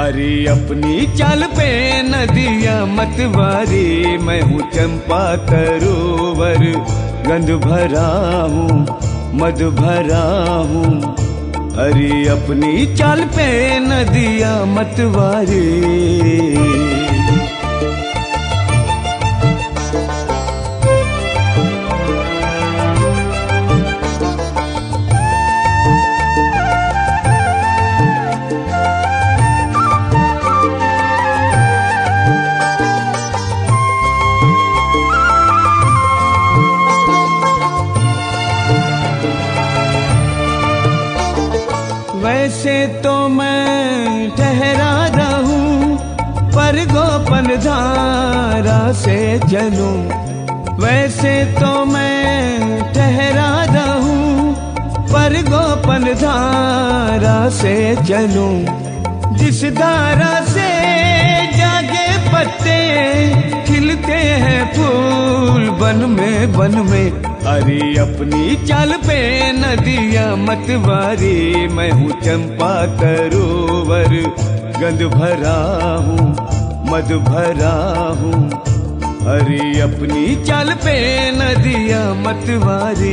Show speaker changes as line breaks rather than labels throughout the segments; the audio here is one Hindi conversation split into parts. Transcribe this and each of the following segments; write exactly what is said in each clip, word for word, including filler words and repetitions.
अरे अपनी चाल पे नदिया मतवारी, मैं हूँ चंपा तरोवर, गंध भरा हूँ मध भरा हूँ। अरे अपनी चाल पे नदिया मतवारी। वैसे तो मैं ठहरा रहूं, पर गोपन धारा से चलूं। वैसे तो मैं ठहरा रहूं, पर गोपन धारा से चलूं। जिस धारा से जागे पत्ते, खिलते हैं फूल बन में बन में। अरे अपनी चाल पे नदिया मतवारी, मैं हूँ चंपा तरोवर, गंध भरा हूँ मध भरा हूँ। अरे अपनी चाल पे नदिया मतवारी।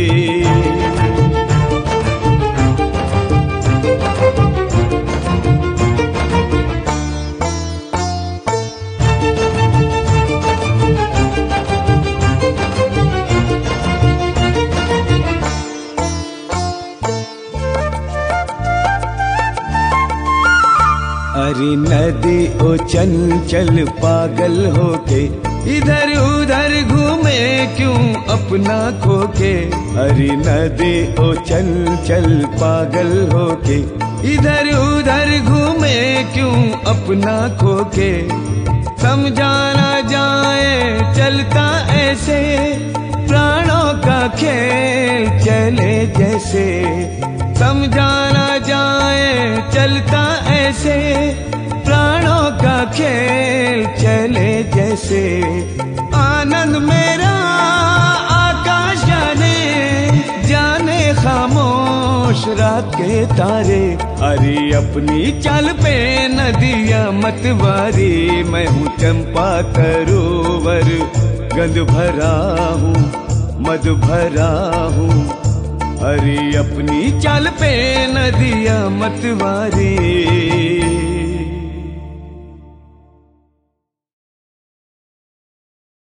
अरे नदी ओ चंचल पागल होके, इधर उधर घूमे क्यों अपना खोके। अरे नदी ओ चंचल पागल होके, इधर उधर घूमे क्यों अपना खोके। समझा ना जाए चलता ऐसे, प्राणों का खेल चले जैसे। समझा ना जाए चलता ऐसे, प्राणों का खेल चले जैसे। आनंद मेरा आकाश जाने, जाने खामोश रात के तारे। अरे अपनी चाल पे नदिया मतवारी, मैं हूँ चंपा तरोवर, गंध भरा हूँ मध भरा हूँ। अरे अपनी चाल पे नदिया मतवारी।